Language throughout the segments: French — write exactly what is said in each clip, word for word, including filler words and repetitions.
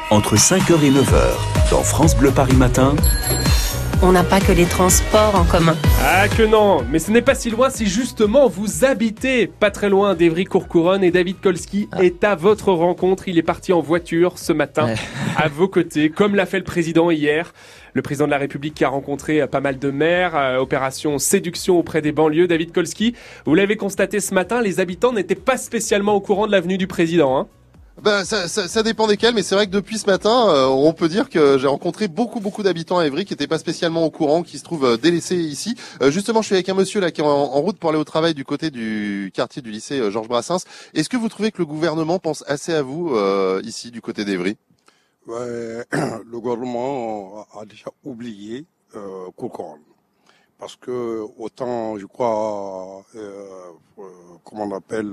entre cinq heures et neuf heures, dans France Bleu Paris Matin. On n'a pas que les transports en commun. Ah que non, mais ce n'est pas si loin si justement vous habitez pas très loin d'Évry-Courcouronnes et David Kolski ah. est à votre rencontre. Il est parti en voiture ce matin ouais. à vos côtés, comme l'a fait le président hier. Le président de la République qui a rencontré pas mal de maires, euh, opération séduction auprès des banlieues. David Kolski, vous l'avez constaté ce matin, les habitants n'étaient pas spécialement au courant de la venue du président, hein. Ben, ça, ça, ça dépend desquels, mais c'est vrai que depuis ce matin, euh, on peut dire que j'ai rencontré beaucoup, beaucoup d'habitants à Évry qui n'étaient pas spécialement au courant, qui se trouvent euh, délaissés ici. Euh, justement, je suis avec un monsieur là qui est en, en route pour aller au travail du côté du quartier du lycée euh, Georges Brassens. Est-ce que vous trouvez que le gouvernement pense assez à vous euh, ici du côté d'Évry? Ouais, le gouvernement a déjà oublié euh, Courcouronnes. Parce que autant, je crois, euh, euh, comment on appelle...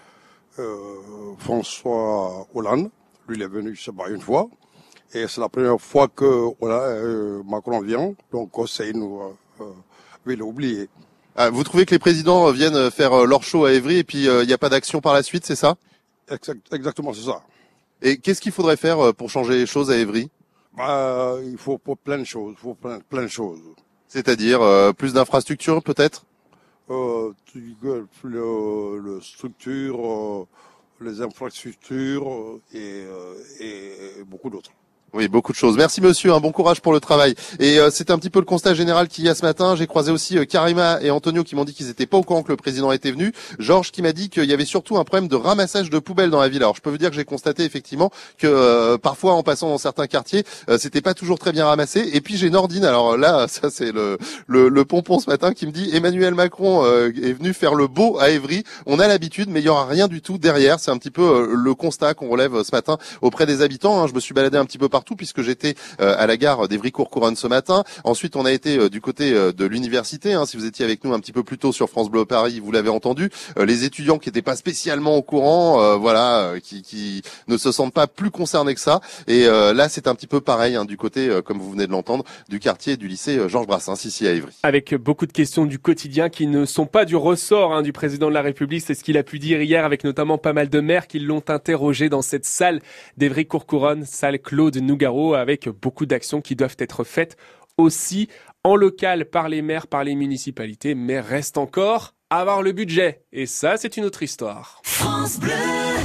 Euh, François Hollande, lui il est venu se battre une fois, et c'est la première fois que voilà, euh, Macron vient, donc c'est nous euh, euh, oublié. Ah, vous trouvez que les présidents viennent faire leur show à Évry et puis il euh, n'y a pas d'action par la suite, c'est ça? Exact, Exactement, c'est ça. Et qu'est-ce qu'il faudrait faire pour changer les choses à Évry? Bah, il faut pour plein de choses, il faut plein, plein de choses. C'est-à-dire euh, plus d'infrastructures peut-être? Euh, le, le structure, euh, les infrastructures et, euh, et beaucoup d'autres. Oui, beaucoup de choses. Merci monsieur, un bon courage pour le travail. Et euh, c'est un petit peu le constat général qu'il y a ce matin. J'ai croisé aussi euh, Karima et Antonio qui m'ont dit qu'ils n'étaient pas au courant que le président était venu. Georges qui m'a dit qu'il y avait surtout un problème de ramassage de poubelles dans la ville. Alors je peux vous dire que j'ai constaté effectivement que euh, parfois en passant dans certains quartiers, euh, c'était pas toujours très bien ramassé. Et puis j'ai Nordine, alors là, ça c'est le, le, le pompon ce matin qui me dit Emmanuel Macron euh, est venu faire le beau à Évry. On a l'habitude, mais il y aura rien du tout derrière. C'est un petit peu euh, le constat qu'on relève ce matin auprès des habitants. Hein. Je me suis baladé un petit peu partout puisque j'étais euh, à la gare d'Évry-Courcouronnes ce matin. Ensuite, on a été euh, du côté euh, de l'université. Hein. Si vous étiez avec nous un petit peu plus tôt sur France Bleu Paris, vous l'avez entendu. Euh, les étudiants qui n'étaient pas spécialement au courant, euh, voilà, euh, qui, qui ne se sentent pas plus concernés que ça. Et euh, là, c'est un petit peu pareil hein, du côté, euh, comme vous venez de l'entendre, du quartier du lycée euh, Georges Brassens ici à Évry. Avec beaucoup de questions du quotidien qui ne sont pas du ressort hein, du président de la République. C'est ce qu'il a pu dire hier avec notamment pas mal de maires qui l'ont interrogé dans cette salle d'Évry-Courcouronnes, salle Claude Nougaro, avec beaucoup d'actions qui doivent être faites aussi en local par les maires, par les municipalités, mais reste encore à avoir le budget. Et ça, c'est une autre histoire. France Bleu.